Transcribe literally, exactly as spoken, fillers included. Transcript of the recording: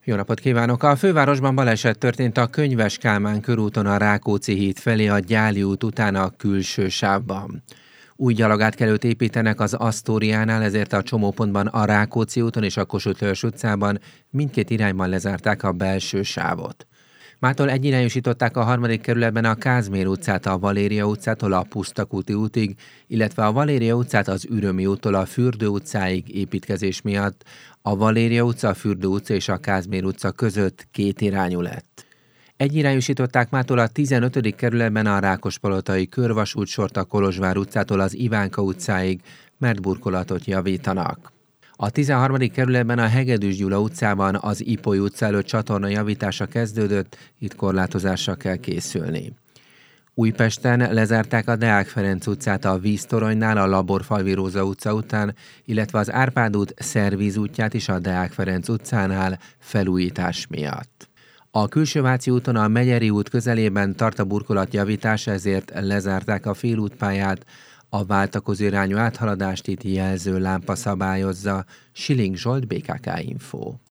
Jó napot kívánok! A fővárosban baleset történt a Könyves Kálmán körúton a Rákóczi híd felé a Gyáli út után a külső sávban. Új gyalogátkelőt építenek az Asztóriánál, ezért a csomópontban a Rákóczi úton és a Kossuth Lajos utcában mindkét irányban lezárták a belső sávot. Mától egyirányosították a harmadik kerületben a Kázmér utcát a Valéria utcától a Pusztakúti útig, illetve a Valéria utcát az Ürömi úttól a Fürdő utcáig építkezés miatt. A Valéria utca, a Fürdő utca és a Kázmér utca között két irányú lett. Egyirányosították mától a tizenötödik kerületben a Rákospalotai körvasútsort a Kolozsvár utcától az Ivánka utcáig, mert burkolatot javítanak. A tizenharmadik kerületben a Hegedűs Gyula utcában az Ipoly utca előtt csatorna javítása kezdődött, itt korlátozásra kell készülni. Újpesten lezárták a Deák Ferenc utcát a Víztoronynál a Laborfalvi Róza utca után, illetve az Árpád út Szervíz útját is a Deák Ferenc utcánál felújítás miatt. A Külső-Váci úton a Megyeri út közelében tart a burkolatjavítás, ezért lezárták a félútpályát, a váltakozó irányú áthaladást itt jelző lámpa szabályozza. Siling Zsolt, bé ká ká Info.